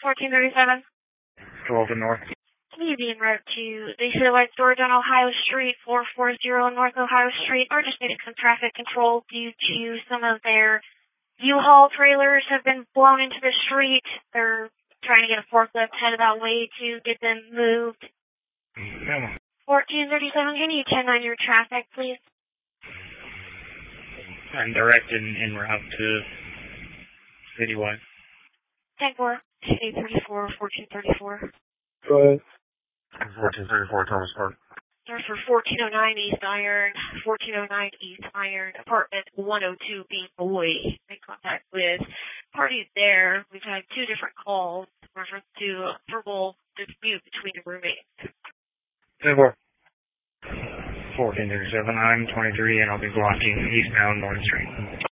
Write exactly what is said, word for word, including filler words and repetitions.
fourteen thirty-seven. twelve to north. Can you be en route to the Citywide Storage on Ohio Street, four forty North Ohio Street? We're just needing some traffic control due to some of their U-Haul trailers have been blown into the street. They're trying to get a forklift headed that way to get them moved. Yeah. fourteen thirty-seven, can you ten nine your traffic, please? I'm direct in, en route to Citywide. ten four, eight thirty-four, fourteen thirty-four. Go ahead. fourteen thirty-four Thomas Park. Sir, for fourteen oh nine East Iron, fourteen oh nine East Iron, apartment one oh two B Boy. Make contact with parties there. We've had two different calls in reference to a verbal dispute between the roommates. ten four. fourteen thirty-seven, I'm twenty-three, and I'll be blocking eastbound North Street.